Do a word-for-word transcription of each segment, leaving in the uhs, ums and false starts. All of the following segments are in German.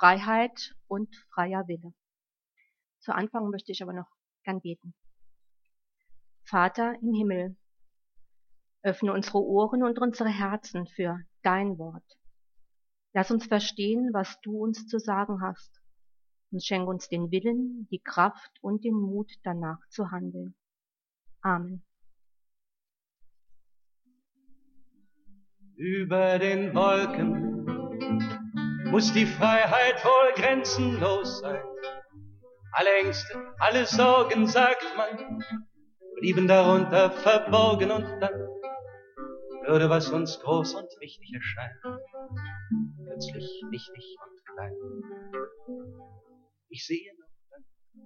Freiheit und freier Wille. Zu Anfang möchte ich aber noch gern beten. Vater im Himmel, öffne unsere Ohren und unsere Herzen für dein Wort. Lass uns verstehen, was du uns zu sagen hast, und schenke uns den Willen, die Kraft und den Mut, danach zu handeln. Amen. Über den Wolken muss die Freiheit wohl grenzenlos sein. Alle Ängste, alle Sorgen, sagt man, blieben darunter verborgen, und dann würde, was uns groß und wichtig erscheint, plötzlich nichtig und klein. Ich sehe noch dann.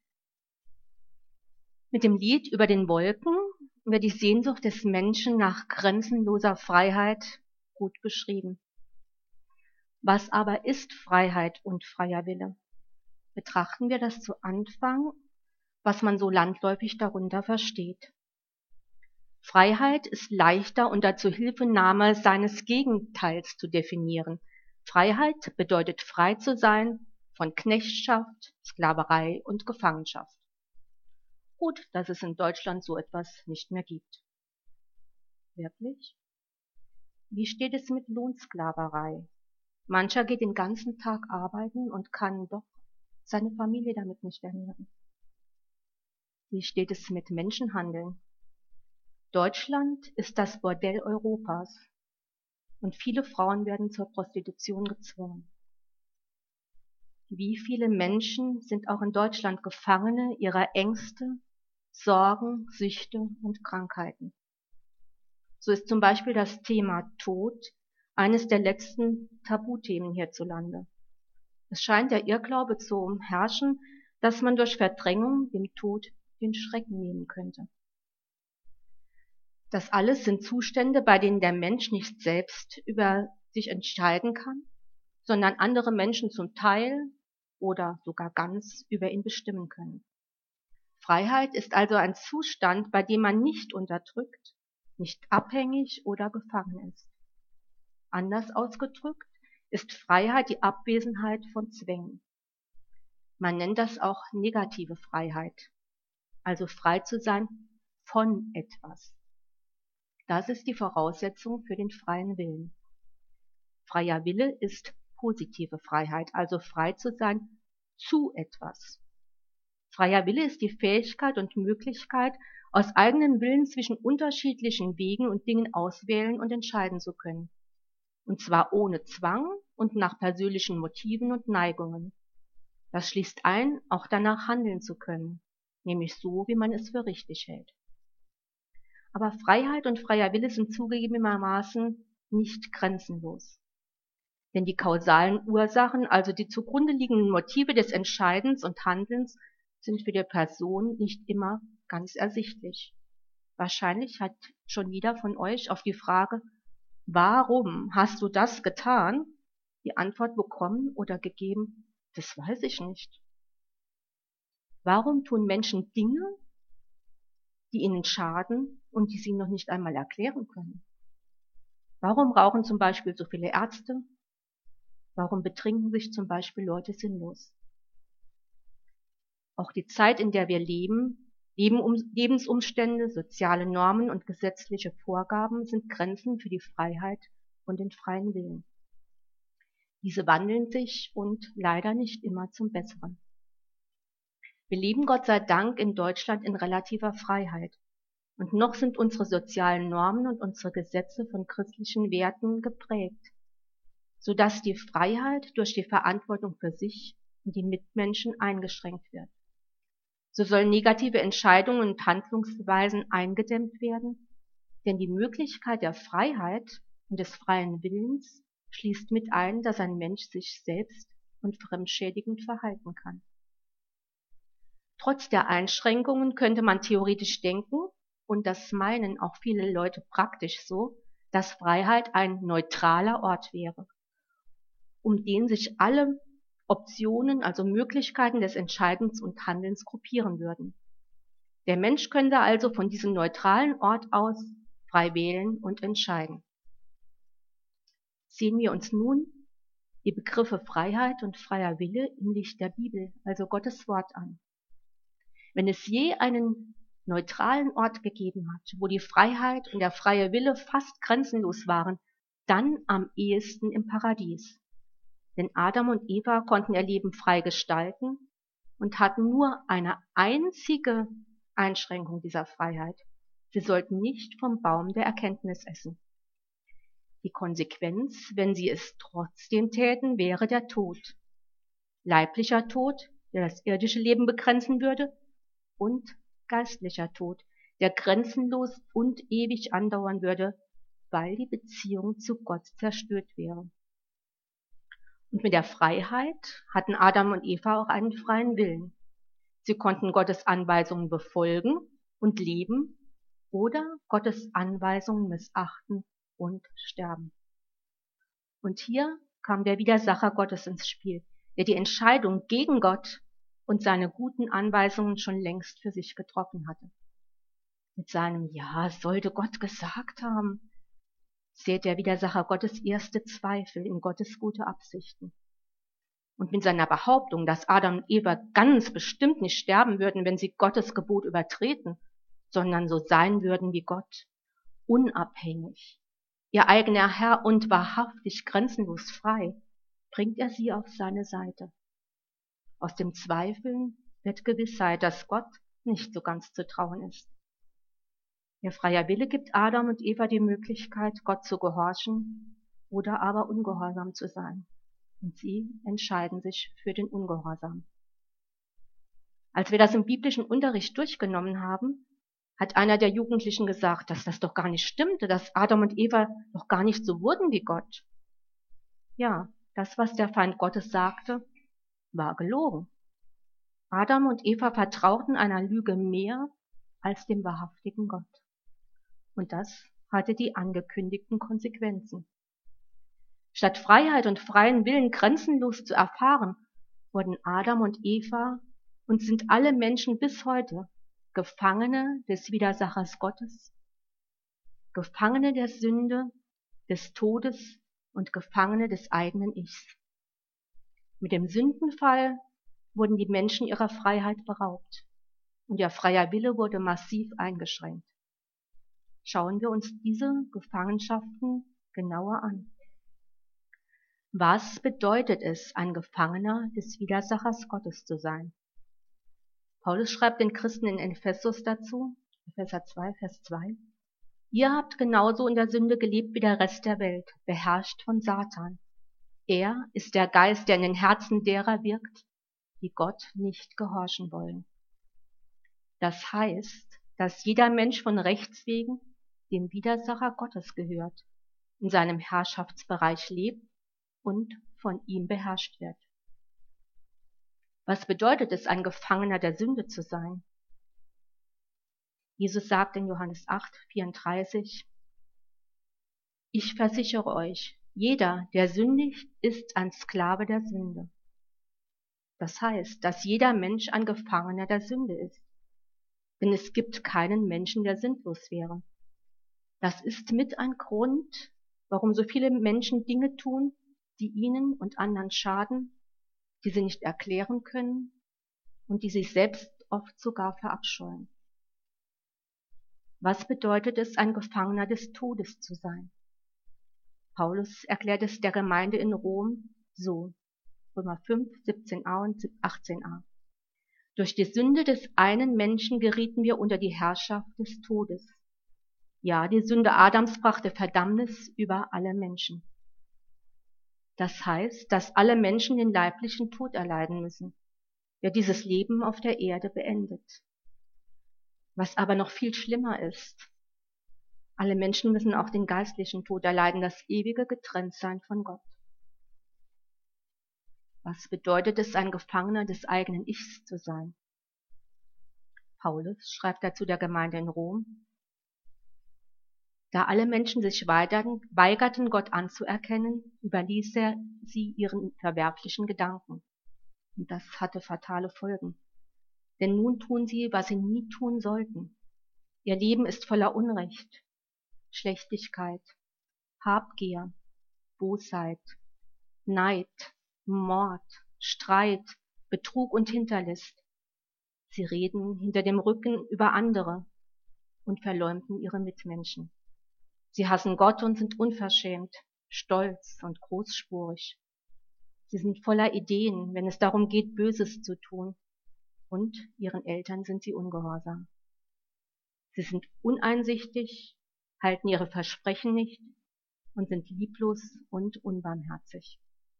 Mit dem Lied über den Wolken wird die Sehnsucht des Menschen nach grenzenloser Freiheit gut beschrieben. Was aber ist Freiheit und freier Wille? Betrachten wir das zu Anfang, was man so landläufig darunter versteht. Freiheit ist leichter unter Zuhilfenahme seines Gegenteils zu definieren. Freiheit bedeutet, frei zu sein von Knechtschaft, Sklaverei und Gefangenschaft. Gut, dass es in Deutschland so etwas nicht mehr gibt. Wirklich? Wie steht es mit Lohnsklaverei? Mancher geht den ganzen Tag arbeiten und kann doch seine Familie damit nicht ernähren. Wie steht es mit Menschenhandeln? Deutschland ist das Bordell Europas und viele Frauen werden zur Prostitution gezwungen. Wie viele Menschen sind auch in Deutschland Gefangene ihrer Ängste, Sorgen, Süchte und Krankheiten? So ist zum Beispiel das Thema Tod eines der letzten Tabuthemen hierzulande. Es scheint der Irrglaube zu herrschen, dass man durch Verdrängung dem Tod den Schrecken nehmen könnte. Das alles sind Zustände, bei denen der Mensch nicht selbst über sich entscheiden kann, sondern andere Menschen zum Teil oder sogar ganz über ihn bestimmen können. Freiheit ist also ein Zustand, bei dem man nicht unterdrückt, nicht abhängig oder gefangen ist. Anders ausgedrückt ist Freiheit die Abwesenheit von Zwängen. Man nennt das auch negative Freiheit, also frei zu sein von etwas. Das ist die Voraussetzung für den freien Willen. Freier Wille ist positive Freiheit, also frei zu sein zu etwas. Freier Wille ist die Fähigkeit und Möglichkeit, aus eigenem Willen zwischen unterschiedlichen Wegen und Dingen auswählen und entscheiden zu können. Und zwar ohne Zwang und nach persönlichen Motiven und Neigungen. Das schließt ein, auch danach handeln zu können, nämlich so, wie man es für richtig hält. Aber Freiheit und freier Wille sind zugegebenermaßen nicht grenzenlos. Denn die kausalen Ursachen, also die zugrunde liegenden Motive des Entscheidens und Handelns, sind für die Person nicht immer ganz ersichtlich. Wahrscheinlich hat schon jeder von euch auf die Frage, warum hast du das getan, die Antwort bekommen oder gegeben, das weiß ich nicht. Warum tun Menschen Dinge, die ihnen schaden und die sie noch nicht einmal erklären können? Warum rauchen zum Beispiel so viele Ärzte? Warum betrinken sich zum Beispiel Leute sinnlos? Auch die Zeit, in der wir leben, Lebensumstände, soziale Normen und gesetzliche Vorgaben sind Grenzen für die Freiheit und den freien Willen. Diese wandeln sich und leider nicht immer zum Besseren. Wir leben Gott sei Dank in Deutschland in relativer Freiheit. Und noch sind unsere sozialen Normen und unsere Gesetze von christlichen Werten geprägt, sodass die Freiheit durch die Verantwortung für sich und die Mitmenschen eingeschränkt wird. So sollen negative Entscheidungen und Handlungsweisen eingedämmt werden, denn die Möglichkeit der Freiheit und des freien Willens schließt mit ein, dass ein Mensch sich selbst und fremdschädigend verhalten kann. Trotz der Einschränkungen könnte man theoretisch denken, und das meinen auch viele Leute praktisch so, dass Freiheit ein neutraler Ort wäre, um den sich alle Optionen, also Möglichkeiten des Entscheidens und Handelns gruppieren würden. Der Mensch könnte also von diesem neutralen Ort aus frei wählen und entscheiden. Sehen wir uns nun die Begriffe Freiheit und freier Wille im Licht der Bibel, also Gottes Wort, an. Wenn es je einen neutralen Ort gegeben hat, wo die Freiheit und der freie Wille fast grenzenlos waren, dann am ehesten im Paradies. Denn Adam und Eva konnten ihr Leben frei gestalten und hatten nur eine einzige Einschränkung dieser Freiheit. Sie sollten nicht vom Baum der Erkenntnis essen. Die Konsequenz, wenn sie es trotzdem täten, wäre der Tod. Leiblicher Tod, der das irdische Leben begrenzen würde, und geistlicher Tod, der grenzenlos und ewig andauern würde, weil die Beziehung zu Gott zerstört wäre. Und mit der Freiheit hatten Adam und Eva auch einen freien Willen. Sie konnten Gottes Anweisungen befolgen und leben oder Gottes Anweisungen missachten und sterben. Und hier kam der Widersacher Gottes ins Spiel, der die Entscheidung gegen Gott und seine guten Anweisungen schon längst für sich getroffen hatte. Mit seinem Ja, sollte Gott gesagt haben, sät der Widersacher Gottes erste Zweifel in Gottes gute Absichten. Und mit seiner Behauptung, dass Adam und Eva ganz bestimmt nicht sterben würden, wenn sie Gottes Gebot übertreten, sondern so sein würden wie Gott, unabhängig, ihr eigener Herr und wahrhaftig grenzenlos frei, bringt er sie auf seine Seite. Aus dem Zweifeln wird Gewissheit, dass Gott nicht so ganz zu trauen ist. Ihr freier Wille gibt Adam und Eva die Möglichkeit, Gott zu gehorchen oder aber ungehorsam zu sein. Und sie entscheiden sich für den Ungehorsam. Als wir das im biblischen Unterricht durchgenommen haben, hat einer der Jugendlichen gesagt, dass das doch gar nicht stimmte, dass Adam und Eva doch gar nicht so wurden wie Gott. Ja, das, was der Feind Gottes sagte, war gelogen. Adam und Eva vertrauten einer Lüge mehr als dem wahrhaftigen Gott. Und das hatte die angekündigten Konsequenzen. Statt Freiheit und freien Willen grenzenlos zu erfahren, wurden Adam und Eva und sind alle Menschen bis heute Gefangene des Widersachers Gottes, Gefangene der Sünde, des Todes und Gefangene des eigenen Ichs. Mit dem Sündenfall wurden die Menschen ihrer Freiheit beraubt und ihr freier Wille wurde massiv eingeschränkt. Schauen wir uns diese Gefangenschaften genauer an. Was bedeutet es, ein Gefangener des Widersachers Gottes zu sein? Paulus schreibt den Christen in Ephesus dazu, Epheser zwei, Vers zwei, ihr habt genauso in der Sünde gelebt wie der Rest der Welt, beherrscht von Satan. Er ist der Geist, der in den Herzen derer wirkt, die Gott nicht gehorchen wollen. Das heißt, dass jeder Mensch von Rechts wegen dem Widersacher Gottes gehört, in seinem Herrschaftsbereich lebt und von ihm beherrscht wird. Was bedeutet es, ein Gefangener der Sünde zu sein? Jesus sagt in Johannes acht, vierunddreißig, ich versichere euch, jeder, der sündigt, ist ein Sklave der Sünde. Das heißt, dass jeder Mensch ein Gefangener der Sünde ist. Denn es gibt keinen Menschen, der sündlos wäre. Das ist mit ein Grund, warum so viele Menschen Dinge tun, die ihnen und anderen schaden, die sie nicht erklären können und die sich selbst oft sogar verabscheuen. Was bedeutet es, ein Gefangener des Todes zu sein? Paulus erklärt es der Gemeinde in Rom so, Römer fünf, siebzehn a und achtzehn a. Durch die Sünde des einen Menschen gerieten wir unter die Herrschaft des Todes. Ja, die Sünde Adams brachte Verdammnis über alle Menschen. Das heißt, dass alle Menschen den leiblichen Tod erleiden müssen, der dieses Leben auf der Erde beendet. Was aber noch viel schlimmer ist, alle Menschen müssen auch den geistlichen Tod erleiden, das ewige Getrenntsein von Gott. Was bedeutet es, ein Gefangener des eigenen Ichs zu sein? Paulus schreibt dazu der Gemeinde in Rom, da alle Menschen sich weigerten, Gott anzuerkennen, überließ er sie ihren verwerflichen Gedanken. Und das hatte fatale Folgen. Denn nun tun sie, was sie nie tun sollten. Ihr Leben ist voller Unrecht, Schlechtigkeit, Habgier, Bosheit, Neid, Mord, Streit, Betrug und Hinterlist. Sie reden hinter dem Rücken über andere und verleumden ihre Mitmenschen. Sie hassen Gott und sind unverschämt, stolz und großspurig. Sie sind voller Ideen, wenn es darum geht, Böses zu tun. Und ihren Eltern sind sie ungehorsam. Sie sind uneinsichtig, halten ihre Versprechen nicht und sind lieblos und unbarmherzig.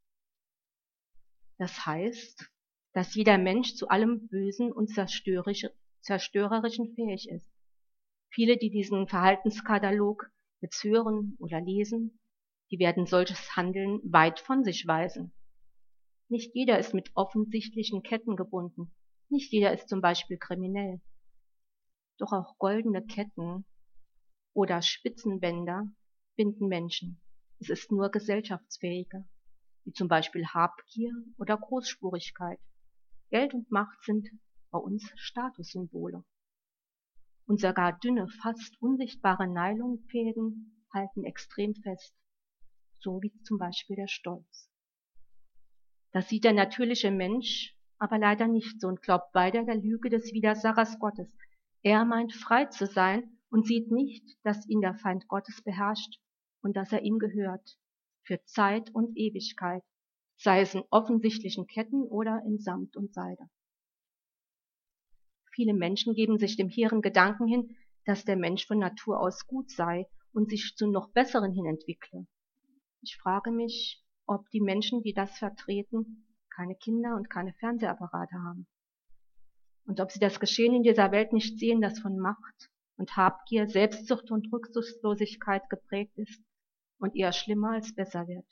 Das heißt, dass jeder Mensch zu allem Bösen und Zerstörerischen fähig ist. Viele, die diesen Verhaltenskatalog jetzt hören oder lesen, die werden solches Handeln weit von sich weisen. Nicht jeder ist mit offensichtlichen Ketten gebunden. Nicht jeder ist zum Beispiel kriminell. Doch auch goldene Ketten oder Spitzenbänder binden Menschen. Es ist nur gesellschaftsfähiger, wie zum Beispiel Habgier oder Großspurigkeit. Geld und Macht sind bei uns Statussymbole. Und sogar dünne, fast unsichtbare Nylonfäden halten extrem fest, so wie zum Beispiel der Stolz. Das sieht der natürliche Mensch aber leider nicht so und glaubt weiter der Lüge des Widersachers Gottes. Er meint frei zu sein und sieht nicht, dass ihn der Feind Gottes beherrscht und dass er ihm gehört, für Zeit und Ewigkeit, sei es in offensichtlichen Ketten oder in Samt und Seide. Viele Menschen geben sich dem hehren Gedanken hin, dass der Mensch von Natur aus gut sei und sich zu noch Besseren hin entwickle. Ich frage mich, ob die Menschen, die das vertreten, keine Kinder und keine Fernsehapparate haben. Und ob sie das Geschehen in dieser Welt nicht sehen, das von Macht und Habgier, Selbstsucht und Rücksichtslosigkeit geprägt ist und eher schlimmer als besser wird.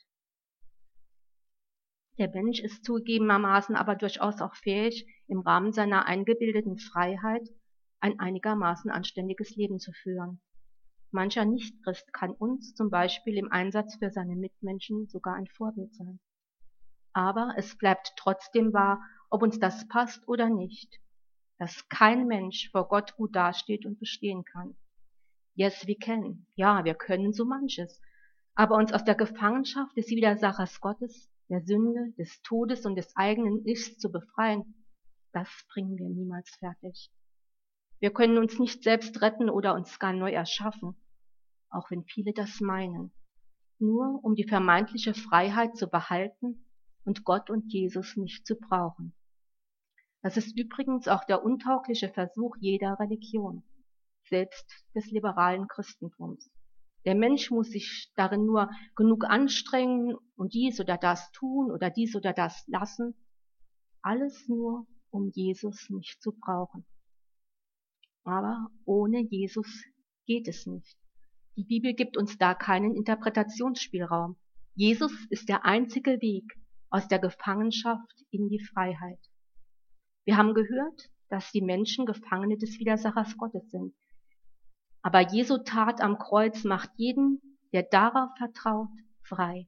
Der Mensch ist zugegebenermaßen aber durchaus auch fähig, im Rahmen seiner eingebildeten Freiheit ein einigermaßen anständiges Leben zu führen. Mancher Nichtchrist kann uns zum Beispiel im Einsatz für seine Mitmenschen sogar ein Vorbild sein. Aber es bleibt trotzdem wahr, ob uns das passt oder nicht, dass kein Mensch vor Gott gut dasteht und bestehen kann. Yes, we can. Ja, wir können so manches. Aber uns aus der Gefangenschaft des Widersachers Gottes, der Sünde, des Todes und des eigenen Ichs zu befreien, das bringen wir niemals fertig. Wir können uns nicht selbst retten oder uns gar neu erschaffen, auch wenn viele das meinen, nur um die vermeintliche Freiheit zu behalten und Gott und Jesus nicht zu brauchen. Das ist übrigens auch der untaugliche Versuch jeder Religion, selbst des liberalen Christentums. Der Mensch muss sich darin nur genug anstrengen und dies oder das tun oder dies oder das lassen, alles nur, um Jesus nicht zu brauchen. Aber ohne Jesus geht es nicht. Die Bibel gibt uns da keinen Interpretationsspielraum. Jesus ist der einzige Weg aus der Gefangenschaft in die Freiheit. Wir haben gehört, dass die Menschen Gefangene des Widersachers Gottes sind. Aber Jesu Tat am Kreuz macht jeden, der darauf vertraut, frei.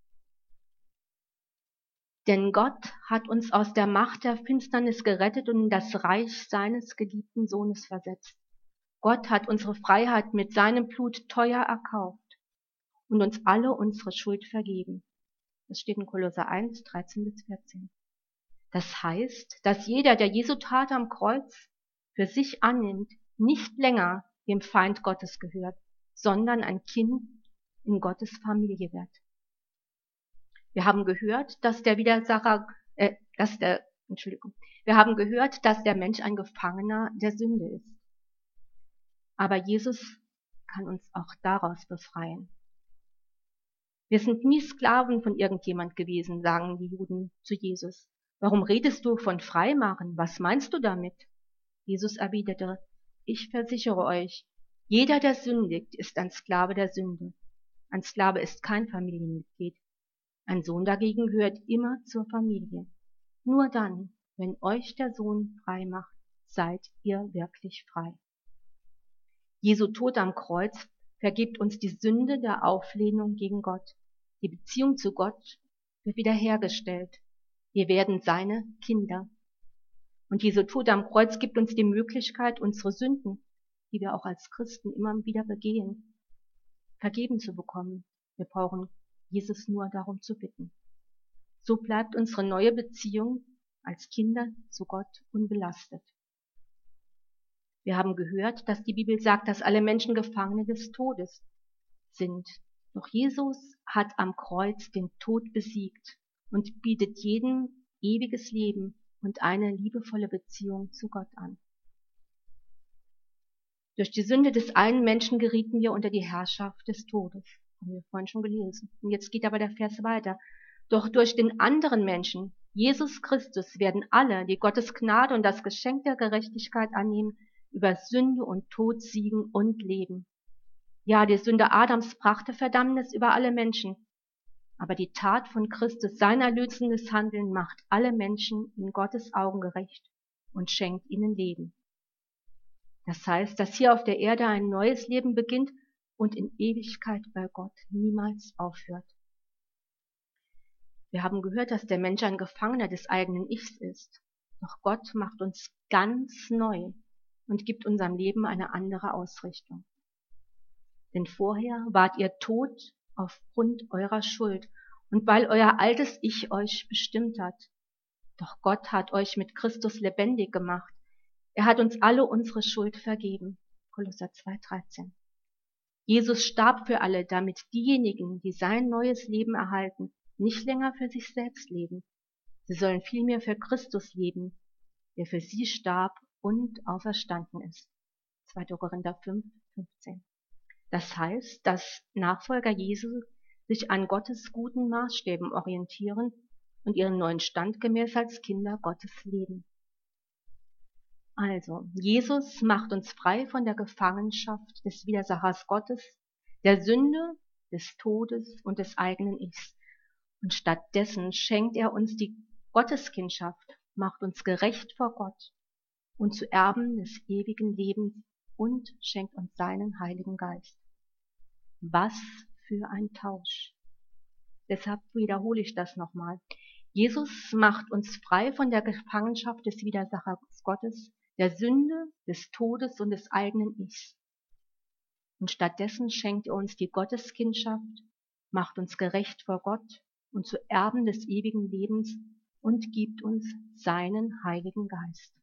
Denn Gott hat uns aus der Macht der Finsternis gerettet und in das Reich seines geliebten Sohnes versetzt. Gott hat unsere Freiheit mit seinem Blut teuer erkauft und uns alle unsere Schuld vergeben. Das steht in Kolosser eins, dreizehn bis vierzehn. Das heißt, dass jeder, der Jesu Tat am Kreuz für sich annimmt, nicht länger dem Feind Gottes gehört, sondern ein Kind in Gottes Familie wird. Wir haben gehört, dass der Widersacher, äh, dass der, Entschuldigung, wir haben gehört, dass der Mensch ein Gefangener der Sünde ist. Aber Jesus kann uns auch daraus befreien. Wir sind nie Sklaven von irgendjemand gewesen, sagen die Juden zu Jesus. Warum redest du von Freimachen? Was meinst du damit? Jesus erwiderte, ich versichere euch, jeder, der sündigt, ist ein Sklave der Sünde. Ein Sklave ist kein Familienmitglied. Ein Sohn dagegen gehört immer zur Familie. Nur dann, wenn euch der Sohn frei macht, seid ihr wirklich frei. Jesu Tod am Kreuz vergibt uns die Sünde der Auflehnung gegen Gott. Die Beziehung zu Gott wird wiederhergestellt. Wir werden seine Kinder. Und Jesu Tod am Kreuz gibt uns die Möglichkeit, unsere Sünden, die wir auch als Christen immer wieder begehen, vergeben zu bekommen. Wir brauchen Jesus nur darum zu bitten. so bleibt unsere neue Beziehung als Kinder zu Gott unbelastet. Wir haben gehört, dass die Bibel sagt, dass alle Menschen Gefangene des Todes sind. Doch Jesus hat am Kreuz den Tod besiegt und bietet jedem ewiges Leben und eine liebevolle Beziehung zu Gott an. Durch die Sünde des einen Menschen gerieten wir unter die Herrschaft des Todes. Haben wir vorhin schon gelesen. Und jetzt geht aber der Vers weiter. Doch durch den anderen Menschen, Jesus Christus, werden alle, die Gottes Gnade und das Geschenk der Gerechtigkeit annehmen, über Sünde und Tod siegen und leben. Ja, die Sünde Adams brachte Verdammnis über alle Menschen. Aber die Tat von Christus, sein erlösendes Handeln, macht alle Menschen in Gottes Augen gerecht und schenkt ihnen Leben. Das heißt, dass hier auf der Erde ein neues Leben beginnt und in Ewigkeit bei Gott niemals aufhört. Wir haben gehört, dass der Mensch ein Gefangener des eigenen Ichs ist. Doch Gott macht uns ganz neu und gibt unserem Leben eine andere Ausrichtung. Denn vorher wart ihr tot aufgrund eurer Schuld und weil euer altes Ich euch bestimmt hat. Doch Gott hat euch mit Christus lebendig gemacht. Er hat uns alle unsere Schuld vergeben. Kolosser zwei dreizehn. Jesus starb für alle, damit diejenigen, die sein neues Leben erhalten, nicht länger für sich selbst leben. Sie sollen vielmehr für Christus leben, der für sie starb und auferstanden ist. zweiter Korinther fünf fünfzehn. Das heißt, dass Nachfolger Jesu sich an Gottes guten Maßstäben orientieren und ihren neuen Stand gemäß als Kinder Gottes leben. Also, Jesus macht uns frei von der Gefangenschaft des Widersachers Gottes, der Sünde, des Todes und des eigenen Ichs. Und stattdessen schenkt er uns die Gotteskindschaft, macht uns gerecht vor Gott und zu Erben des ewigen Lebens und schenkt uns seinen Heiligen Geist. Was für ein Tausch! Deshalb wiederhole ich das nochmal. Jesus macht uns frei von der Gefangenschaft des Widersachers Gottes, der Sünde, des Todes und des eigenen Ichs. Und stattdessen schenkt er uns die Gotteskindschaft, macht uns gerecht vor Gott und zu Erben des ewigen Lebens und gibt uns seinen Heiligen Geist.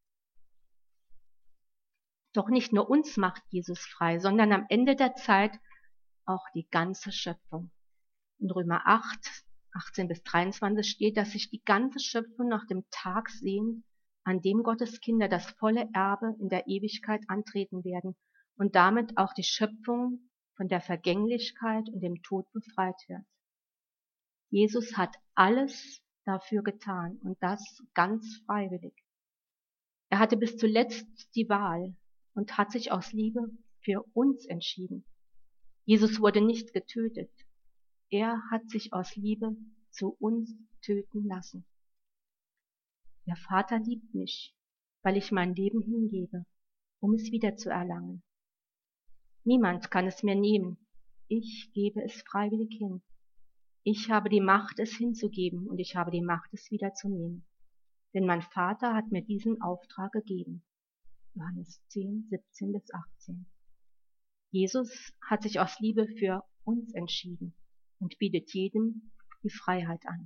Doch nicht nur uns macht Jesus frei, sondern am Ende der Zeit auch die ganze Schöpfung. In Römer acht, achtzehn bis dreiundzwanzig steht, dass sich die ganze Schöpfung nach dem Tag sehnt, an dem Gottes Kinder das volle Erbe in der Ewigkeit antreten werden und damit auch die Schöpfung von der Vergänglichkeit und dem Tod befreit wird. Jesus hat alles dafür getan und das ganz freiwillig. Er hatte bis zuletzt die Wahl und hat sich aus Liebe für uns entschieden. Jesus wurde nicht getötet. Er hat sich aus Liebe zu uns töten lassen. Der Vater liebt mich, weil ich mein Leben hingebe, um es wiederzuerlangen. Niemand kann es mir nehmen. Ich gebe es freiwillig hin. Ich habe die Macht, es hinzugeben, und ich habe die Macht, es wiederzunehmen. Denn mein Vater hat mir diesen Auftrag gegeben. Johannes zehn, siebzehn bis achtzehn. Jesus hat sich aus Liebe für uns entschieden und bietet jedem die Freiheit an.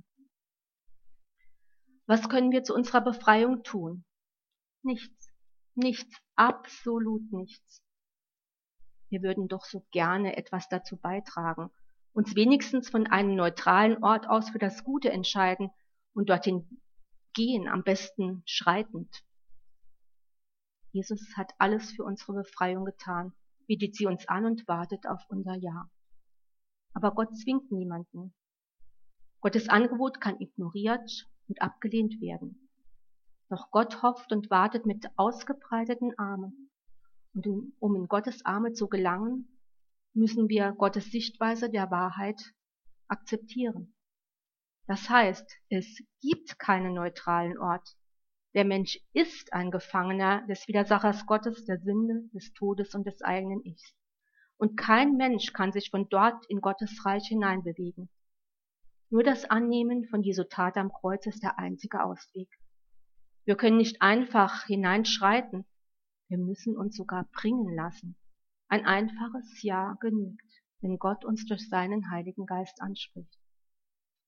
Was können wir zu unserer Befreiung tun? Nichts, nichts, absolut nichts. Wir würden doch so gerne etwas dazu beitragen, uns wenigstens von einem neutralen Ort aus für das Gute entscheiden und dorthin gehen, am besten schreitend. Jesus hat alles für unsere Befreiung getan, bietet sie uns an und wartet auf unser Ja. Aber Gott zwingt niemanden. Gottes Angebot kann ignoriert und abgelehnt werden. Doch Gott hofft und wartet mit ausgebreiteten Armen. Und um in Gottes Arme zu gelangen, müssen wir Gottes Sichtweise der Wahrheit akzeptieren. Das heißt, es gibt keinen neutralen Ort. Der Mensch ist ein Gefangener des Widersachers Gottes, der Sünde, des Todes und des eigenen Ichs. Und kein Mensch kann sich von dort in Gottes Reich hineinbewegen. Nur das Annehmen von Jesu Tat am Kreuz ist der einzige Ausweg. Wir können nicht einfach hineinschreiten, wir müssen uns sogar bringen lassen. Ein einfaches Ja genügt, wenn Gott uns durch seinen Heiligen Geist anspricht.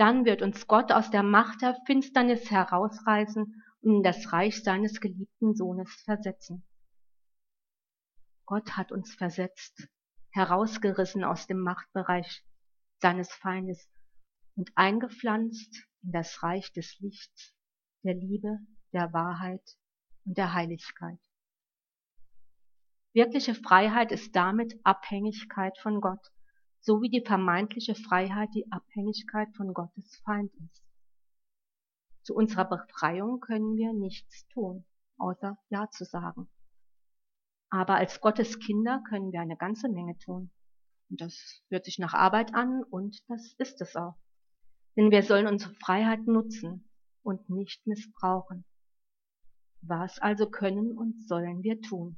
Dann wird uns Gott aus der Macht der Finsternis herausreißen und in das Reich seines geliebten Sohnes versetzen. Gott hat uns versetzt, herausgerissen aus dem Machtbereich seines Feindes und eingepflanzt in das Reich des Lichts, der Liebe, der Wahrheit und der Heiligkeit. Wirkliche Freiheit ist damit Abhängigkeit von Gott, so wie die vermeintliche Freiheit die Abhängigkeit von Gottes Feind ist. Zu unserer Befreiung können wir nichts tun, außer Ja zu sagen. Aber als Gottes Kinder können wir eine ganze Menge tun. Und das hört sich nach Arbeit an und das ist es auch. Denn wir sollen unsere Freiheit nutzen und nicht missbrauchen. Was also können und sollen wir tun?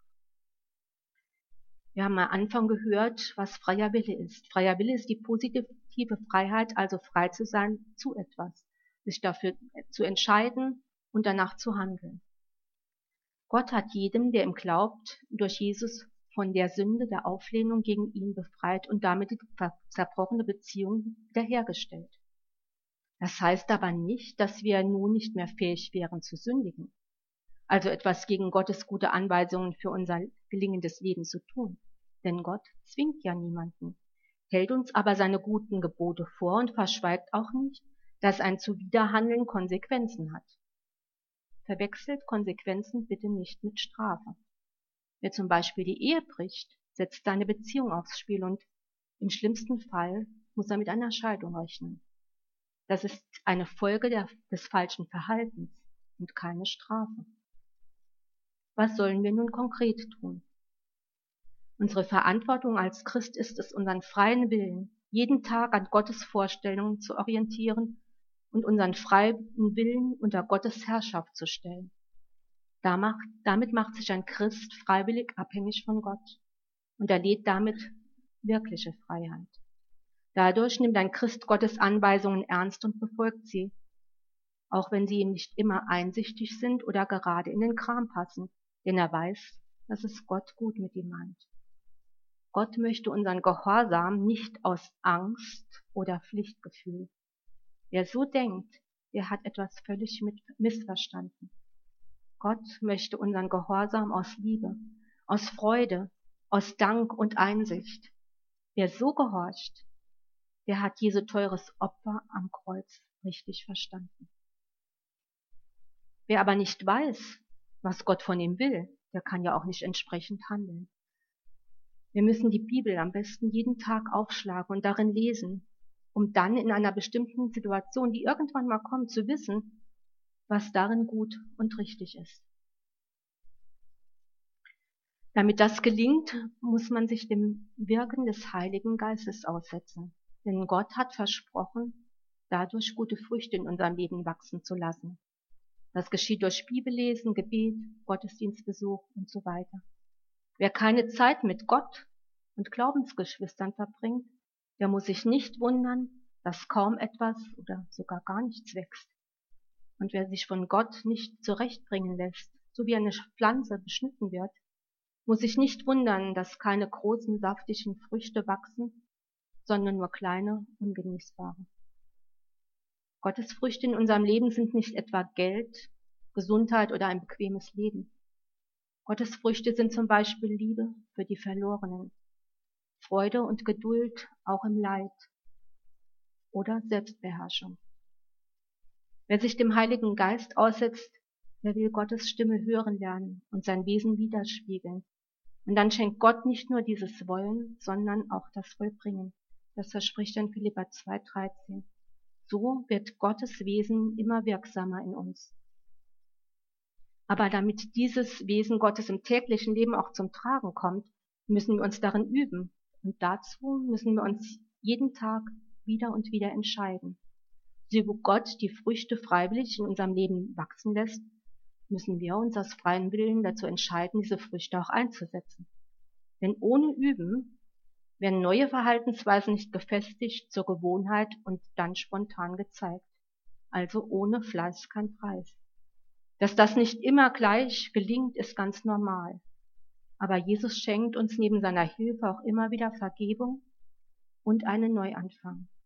Wir haben am Anfang gehört, was freier Wille ist. Freier Wille ist die positive Freiheit, also frei zu sein zu etwas, sich dafür zu entscheiden und danach zu handeln. Gott hat jedem, der ihm glaubt, durch Jesus von der Sünde der Auflehnung gegen ihn befreit und damit die zerbrochene Beziehung wiederhergestellt. Das heißt aber nicht, dass wir nun nicht mehr fähig wären zu sündigen, also etwas gegen Gottes gute Anweisungen für unser gelingendes Leben zu tun. Denn Gott zwingt ja niemanden, hält uns aber seine guten Gebote vor und verschweigt auch nicht, dass ein Zuwiderhandeln Konsequenzen hat. Verwechselt Konsequenzen bitte nicht mit Strafe. Wer zum Beispiel die Ehe bricht, setzt seine Beziehung aufs Spiel und im schlimmsten Fall muss er mit einer Scheidung rechnen. Das ist eine Folge der, des falschen Verhaltens und keine Strafe. Was sollen wir nun konkret tun? Unsere Verantwortung als Christ ist es, unseren freien Willen jeden Tag an Gottes Vorstellungen zu orientieren und unseren freien Willen unter Gottes Herrschaft zu stellen. Damit macht sich ein Christ freiwillig abhängig von Gott und erlebt damit wirkliche Freiheit. Dadurch nimmt ein Christ Gottes Anweisungen ernst und befolgt sie, auch wenn sie ihm nicht immer einsichtig sind oder gerade in den Kram passen, denn er weiß, dass es Gott gut mit ihm meint. Gott möchte unseren Gehorsam nicht aus Angst oder Pflichtgefühl. Wer so denkt, der hat etwas völlig missverstanden. Gott möchte unseren Gehorsam aus Liebe, aus Freude, aus Dank und Einsicht. Wer so gehorcht, der hat Jesu teures Opfer am Kreuz richtig verstanden. Wer aber nicht weiß, was Gott von ihm will, der kann ja auch nicht entsprechend handeln. Wir müssen die Bibel am besten jeden Tag aufschlagen und darin lesen, um dann in einer bestimmten Situation, die irgendwann mal kommt, zu wissen, was darin gut und richtig ist. Damit das gelingt, muss man sich dem Wirken des Heiligen Geistes aussetzen. Denn Gott hat versprochen, dadurch gute Früchte in unserem Leben wachsen zu lassen. Das geschieht durch Bibellesen, Gebet, Gottesdienstbesuch und so weiter. Wer keine Zeit mit Gott und Glaubensgeschwistern verbringt, der muss sich nicht wundern, dass kaum etwas oder sogar gar nichts wächst. Und wer sich von Gott nicht zurechtbringen lässt, so wie eine Pflanze beschnitten wird, muss sich nicht wundern, dass keine großen, saftigen Früchte wachsen, sondern nur kleine, ungenießbare. Gottes Früchte in unserem Leben sind nicht etwa Geld, Gesundheit oder ein bequemes Leben. Gottes Früchte sind zum Beispiel Liebe für die Verlorenen, Freude und Geduld auch im Leid oder Selbstbeherrschung. Wer sich dem Heiligen Geist aussetzt, der will Gottes Stimme hören lernen und sein Wesen widerspiegeln. Und dann schenkt Gott nicht nur dieses Wollen, sondern auch das Vollbringen. Das verspricht in Philipper zwei dreizehn. So wird Gottes Wesen immer wirksamer in uns. Aber damit dieses Wesen Gottes im täglichen Leben auch zum Tragen kommt, müssen wir uns darin üben. Und dazu müssen wir uns jeden Tag wieder und wieder entscheiden. So wie Gott die Früchte freiwillig in unserem Leben wachsen lässt, müssen wir uns aus freiem Willen dazu entscheiden, diese Früchte auch einzusetzen. Denn ohne Üben werden neue Verhaltensweisen nicht gefestigt zur Gewohnheit und dann spontan gezeigt. Also ohne Fleiß kein Preis. Dass das nicht immer gleich gelingt, ist ganz normal. Aber Jesus schenkt uns neben seiner Hilfe auch immer wieder Vergebung und einen Neuanfang.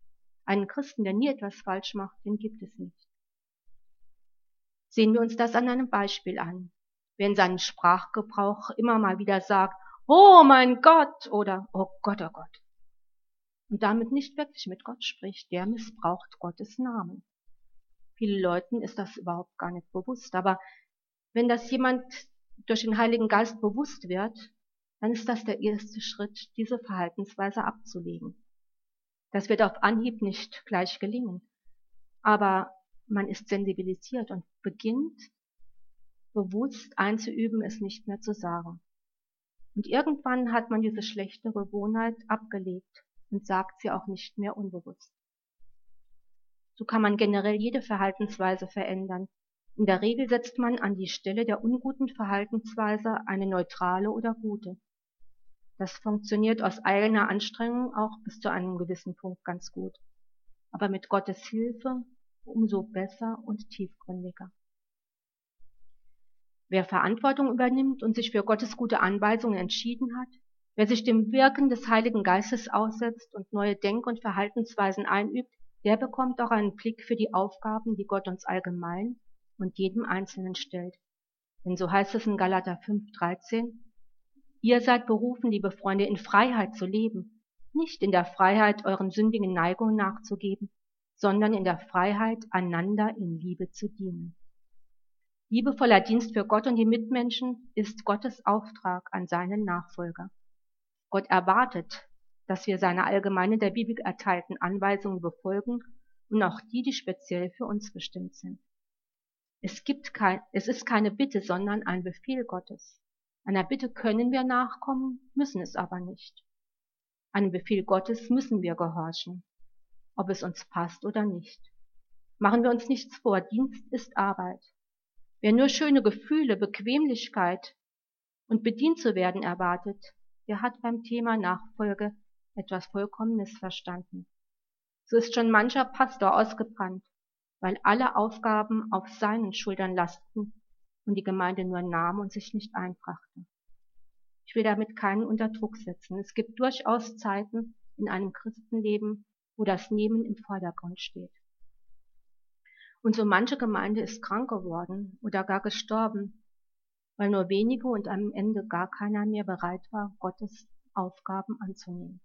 Einen Christen, der nie etwas falsch macht, den gibt es nicht. Sehen wir uns das an einem Beispiel an. Wer in seinem Sprachgebrauch immer mal wieder sagt, oh mein Gott oder oh Gott, oh Gott, und damit nicht wirklich mit Gott spricht, der missbraucht Gottes Namen. Vielen Leuten ist das überhaupt gar nicht bewusst, aber wenn das jemand durch den Heiligen Geist bewusst wird, dann ist das der erste Schritt, diese Verhaltensweise abzulegen. Das wird auf Anhieb nicht gleich gelingen, aber man ist sensibilisiert und beginnt bewusst einzuüben, es nicht mehr zu sagen. Und irgendwann hat man diese schlechte Gewohnheit abgelegt und sagt sie auch nicht mehr unbewusst. So kann man generell jede Verhaltensweise verändern. In der Regel setzt man an die Stelle der unguten Verhaltensweise eine neutrale oder gute. Das funktioniert aus eigener Anstrengung auch bis zu einem gewissen Punkt ganz gut. Aber mit Gottes Hilfe umso besser und tiefgründiger. Wer Verantwortung übernimmt und sich für Gottes gute Anweisungen entschieden hat, wer sich dem Wirken des Heiligen Geistes aussetzt und neue Denk- und Verhaltensweisen einübt, der bekommt auch einen Blick für die Aufgaben, die Gott uns allgemein und jedem Einzelnen stellt. Denn so heißt es in Galater fünf dreizehn, ihr seid berufen, liebe Freunde, in Freiheit zu leben, nicht in der Freiheit, euren sündigen Neigungen nachzugeben, sondern in der Freiheit, einander in Liebe zu dienen. Liebevoller Dienst für Gott und die Mitmenschen ist Gottes Auftrag an seinen Nachfolger. Gott erwartet, dass wir seine allgemein in der Bibel erteilten Anweisungen befolgen und auch die, die speziell für uns bestimmt sind. Es gibt kein, es ist keine Bitte, sondern ein Befehl Gottes. Einer Bitte können wir nachkommen, müssen es aber nicht. Einem Befehl Gottes müssen wir gehorchen, ob es uns passt oder nicht. Machen wir uns nichts vor, Dienst ist Arbeit. Wer nur schöne Gefühle, Bequemlichkeit und bedient zu werden erwartet, der hat beim Thema Nachfolge etwas vollkommen missverstanden. So ist schon mancher Pastor ausgebrannt, weil alle Aufgaben auf seinen Schultern lasteten und die Gemeinde nur nahm und sich nicht einbrachte. Ich will damit keinen unter Druck setzen. Es gibt durchaus Zeiten in einem Christenleben, wo das Nehmen im Vordergrund steht. Und so manche Gemeinde ist krank geworden oder gar gestorben, weil nur wenige und am Ende gar keiner mehr bereit war, Gottes Aufgaben anzunehmen.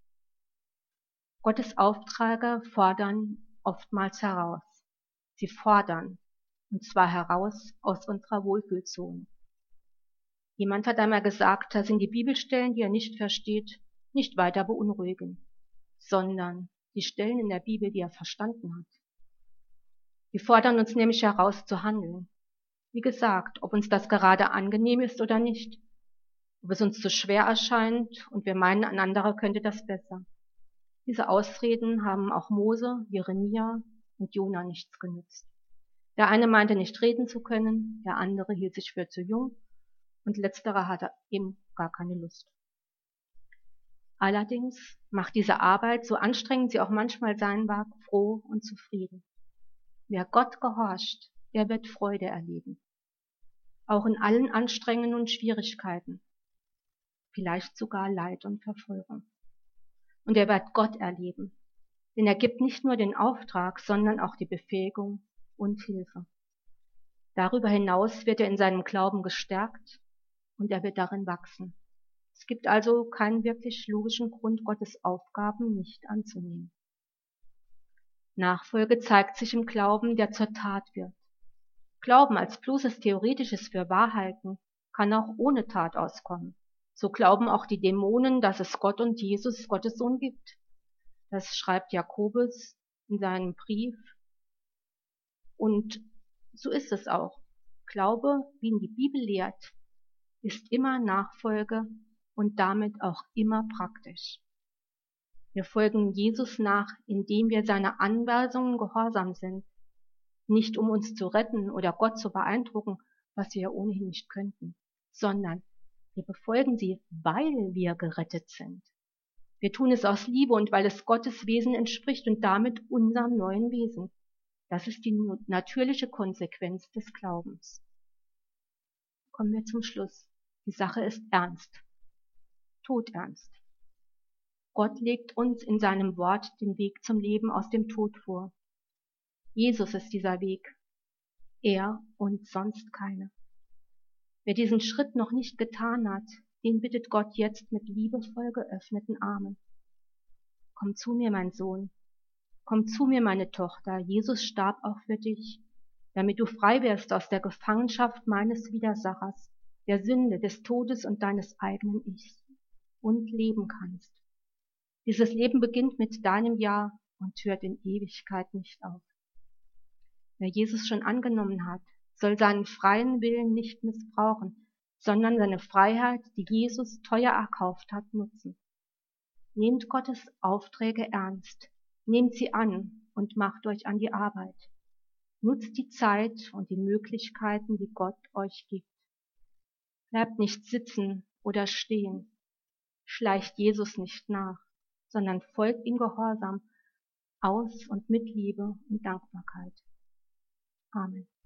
Gottes Aufträge fordern oftmals heraus. Sie fordern, und zwar heraus aus unserer Wohlfühlzone. Jemand hat einmal gesagt, da sind die Bibelstellen, die er nicht versteht, nicht weiter beunruhigen, sondern die Stellen in der Bibel, die er verstanden hat. Die fordern uns nämlich heraus zu handeln. Wie gesagt, ob uns das gerade angenehm ist oder nicht, ob es uns zu schwer erscheint und wir meinen, ein anderer könnte das besser. Diese Ausreden haben auch Mose, Jeremia und Jona nichts genützt. Der eine meinte nicht reden zu können, der andere hielt sich für zu jung und letzterer hatte eben gar keine Lust. Allerdings macht diese Arbeit, so anstrengend sie auch manchmal sein mag, froh und zufrieden. Wer Gott gehorcht, der wird Freude erleben. Auch in allen Anstrengungen und Schwierigkeiten, vielleicht sogar Leid und Verfolgung. Und er wird Gott erleben, denn er gibt nicht nur den Auftrag, sondern auch die Befähigung und Hilfe. Darüber hinaus wird er in seinem Glauben gestärkt und er wird darin wachsen. Es gibt also keinen wirklich logischen Grund, Gottes Aufgaben nicht anzunehmen. Nachfolge zeigt sich im Glauben, der zur Tat wird. Glauben als bloßes Theoretisches für Wahrheiten kann auch ohne Tat auskommen. So glauben auch die Dämonen, dass es Gott und Jesus, Gottes Sohn, gibt. Das schreibt Jakobus in seinem Brief. Und so ist es auch. Glaube, wie ihn die Bibel lehrt, ist immer Nachfolge und damit auch immer praktisch. Wir folgen Jesus nach, indem wir seiner Anweisungen gehorsam sind, nicht um uns zu retten oder Gott zu beeindrucken, was wir ja ohnehin nicht könnten, sondern wir befolgen sie, weil wir gerettet sind. Wir tun es aus Liebe und weil es Gottes Wesen entspricht und damit unserem neuen Wesen. Das ist die natürliche Konsequenz des Glaubens. Kommen wir zum Schluss. Die Sache ist ernst. Todernst. Gott legt uns in seinem Wort den Weg zum Leben aus dem Tod vor. Jesus ist dieser Weg, er und sonst keiner. Wer diesen Schritt noch nicht getan hat, den bittet Gott jetzt mit liebevoll geöffneten Armen. Komm zu mir, mein Sohn, komm zu mir, meine Tochter, Jesus starb auch für dich, damit du frei wirst aus der Gefangenschaft meines Widersachers, der Sünde, des Todes und deines eigenen Ichs und leben kannst. Dieses Leben beginnt mit deinem Ja und hört in Ewigkeit nicht auf. Wer Jesus schon angenommen hat, soll seinen freien Willen nicht missbrauchen, sondern seine Freiheit, die Jesus teuer erkauft hat, nutzen. Nehmt Gottes Aufträge ernst, nehmt sie an und macht euch an die Arbeit. Nutzt die Zeit und die Möglichkeiten, die Gott euch gibt. Bleibt nicht sitzen oder stehen, schleicht Jesus nicht nach, sondern folgt ihm gehorsam aus und mit Liebe und Dankbarkeit. Amen.